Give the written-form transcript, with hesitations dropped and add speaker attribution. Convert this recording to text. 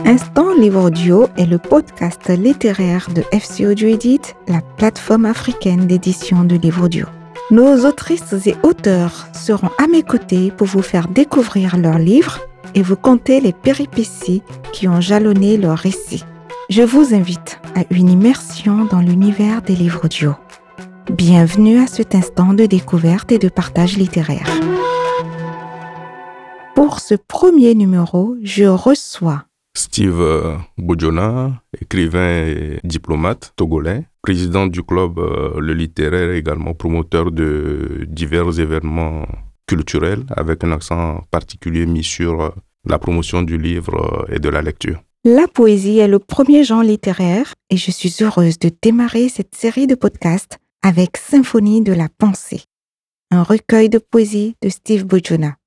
Speaker 1: Instant Livre Audio est le podcast littéraire de FC Audio Edit, la plateforme africaine d'édition de livres audio. Nos autrices et auteurs seront à mes côtés pour vous faire découvrir leurs livres et vous conter les péripéties qui ont jalonné leurs récits. Je vous invite à une immersion dans l'univers des livres audio. Bienvenue à cet instant de découverte et de partage littéraire. Pour ce premier numéro, je reçois
Speaker 2: Steve Bojona, écrivain et diplomate togolais, président du club Le Littéraire, également promoteur de divers événements culturels avec un accent particulier mis sur la promotion du livre et de la lecture.
Speaker 1: La poésie est le premier genre littéraire et je suis heureuse de démarrer cette série de podcasts avec Symphonie de la pensée, un recueil de poésie de Steve Bojona.